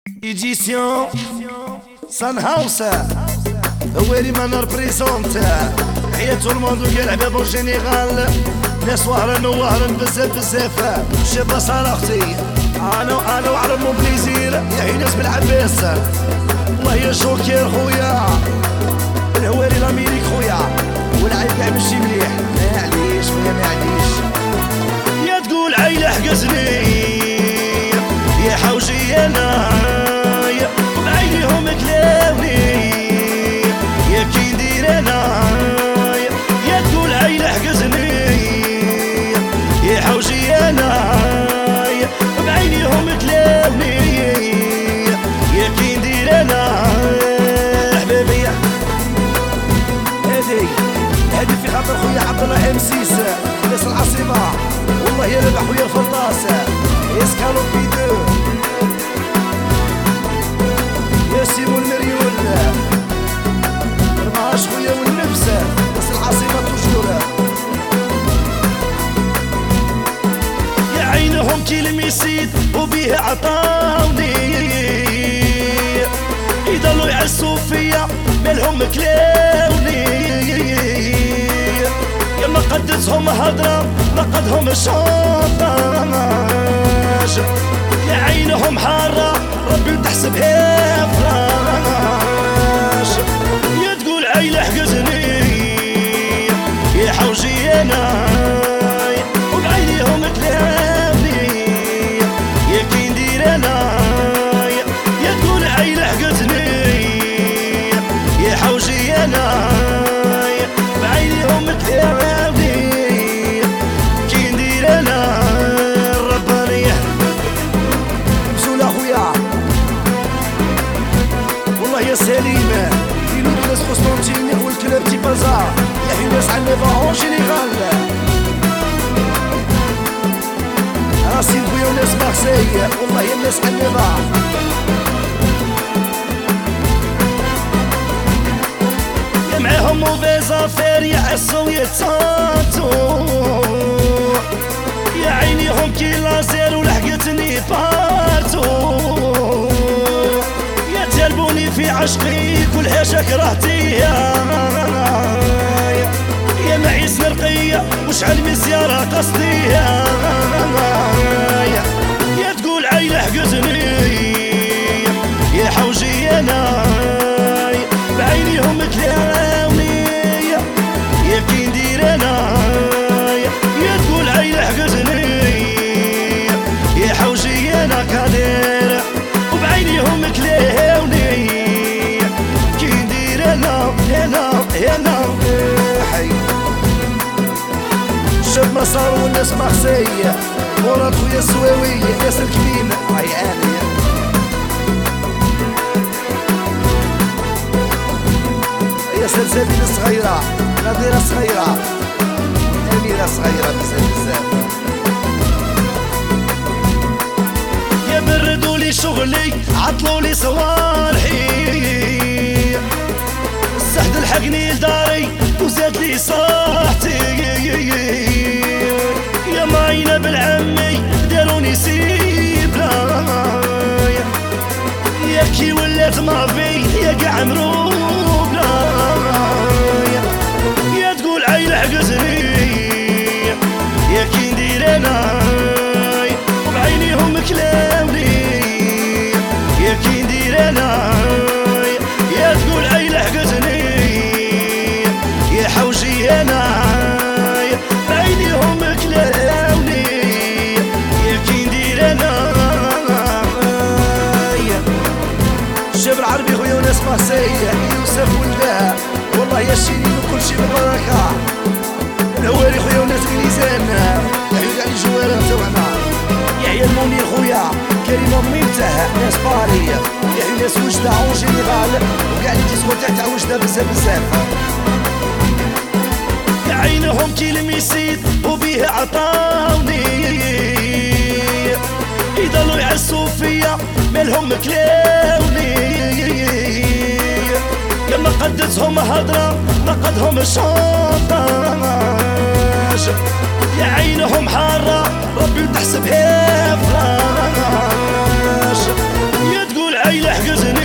Édition Sunhouse هواري ما نربريزونت حيا tout le monde وكاع العباب اون جينيرال ناس وهران وهران بزاف بزاف شابة صراختي انا وعلى مو بليزير يا عيناس بالعباس والله يا جوكير خويا الهواري لاميريك خويا والعيب كاع ماشي مليح معليش خويا معليش يا تقول عيلة حقزني يا حوجي انا بعينيهم كلاوني يا كي ندير انا يا تقول عيلة حقزني يا حوجي انا بعينيهم كلاوني يا كي ندير انا حبيبي هادي في خاطر خويا عبد الله M6 ناس العاصمة والله يا ربح خويا الفلطاس اسكالو بيدو يا سيمو المريول رماش خويا والنفس ناس العاصمة توجور يا عينهم كي الميسيد وبيه عطاوني يضلوا يعسوا فيا مالهم كلاوني يا ما قدتهم هضرة ما قدهم الشوطاج يا عينهم حارة ربي تحسبها فراش يا تقول عيلة حقزني يا حوجي انا وبعينيهم كلاوني يا كي ندير انا يا تقول عيلة حقزني يا حوجي انا بعينيهم كلاوني كي ندير انا رباني بزول اخويا والله يا سليم في ناس قسطنطينية والكلاب تي بازار يا حي ناس عنيفا اون جينيرال راسي خويا وناس مارسي والله يا الناس عنيفا يا معاهم موفيز افير يعسو يتصاتو يا عينيهم كي لازير ولحقتني بارتو يا تلبوني في عشقي كل حاجة كرهتيها يا معيس نرقية وشحال من زيارة قصديها يا تقول عيلة حقزني يا حوجي انا بعينيهم كلاوني يا كي ندير انا يا تقول عيلة حقزني يا حوجي انا كادير وبعينيهم كلاوني كي ندير انا حي شاب مسار والناس مارسية مراد خويا السواوية ناس الكبير عيانية يا سلسبيل الصغيرة نظيرة صغيرة أميرة صغيرة بزاف يا بردولي شغلي عطلولي صوالحي السحد لحقني لداري وزاد لي صاحتي يا معينة بالعمي داروني سيبلا يا كي ولات مافي يا قاع مروبلا يا تقول عيلة حقزني يا كي ندير انا وبعينيهم كلاوني يا كي ندير انا يا تقول عيلة حقزني يا حوجي انا بعينيهم كلاوني يا كي ندير انا الشاب العربي خويا وناس مارسية يوسف ولدها والله يا شيرين وكل شي بالبركة الهواري خويا وناس ميزان يعيد علي جوارة تاعنا يحيى المنير خويا كريمة ميمته ناس باري يحيى ناس وجدة اون جينيرال وكاع لي ديسكو تاع وجدة بزاف يا عينهم كي الميسيد وبيه عطاوني يضلوا يعسوا فيا مالهم كلاوني يا ما قدتهم هضرة ما قدهم الشوطاج يا عينهم حارة ربي تحسبها فراش يا تقول حجزني